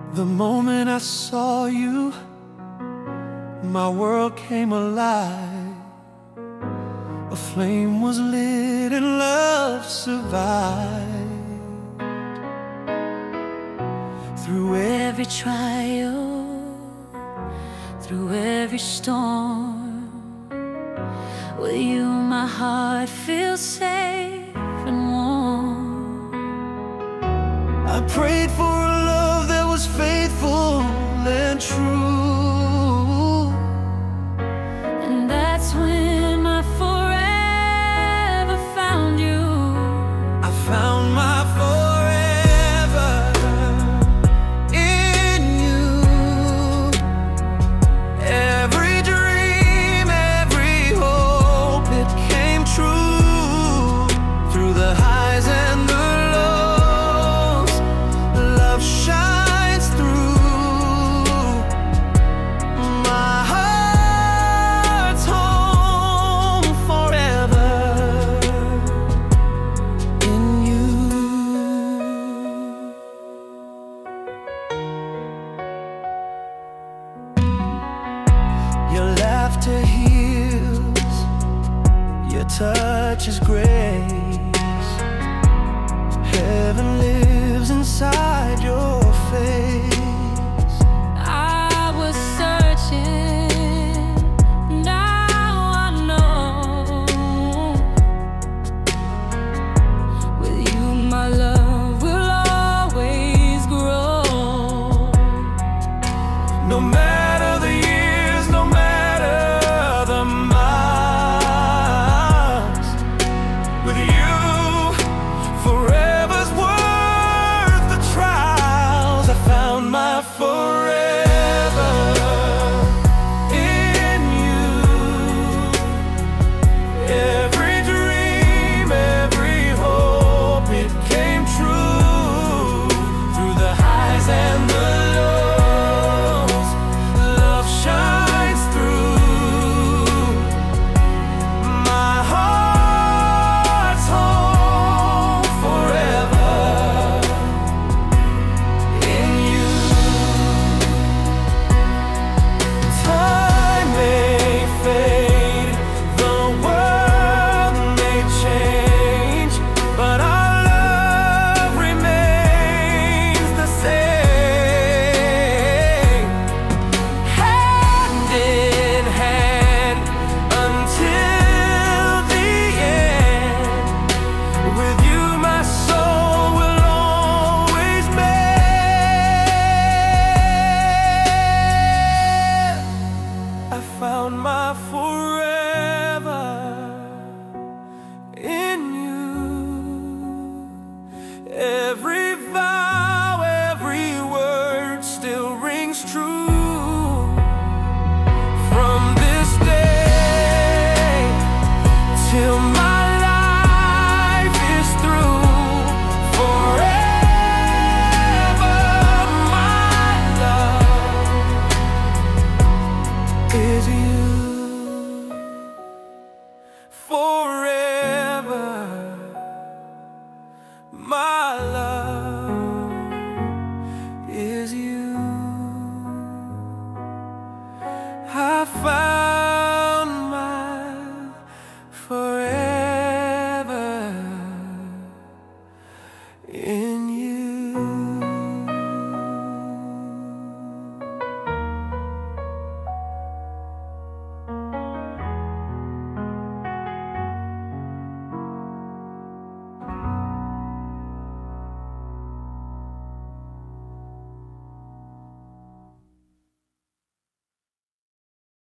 The moment I saw you, my world came alive. A flame was lit and love survived. Through every trial, through every storm, with you my heart feels safe and warm. I prayed for a love that was faithful and true, and that's when I forever found you. I found my forever in you. Every dream, every hope, it came true. Through the highs and the lows, love shines through. My heart's home forever in you. Your laughter heals, your touch is grace. Heaven lives inside your face. I was searching, now I know. With you my love will always grow. No matter the years, no matter the miles, with you forever's worth the trials. I found my forever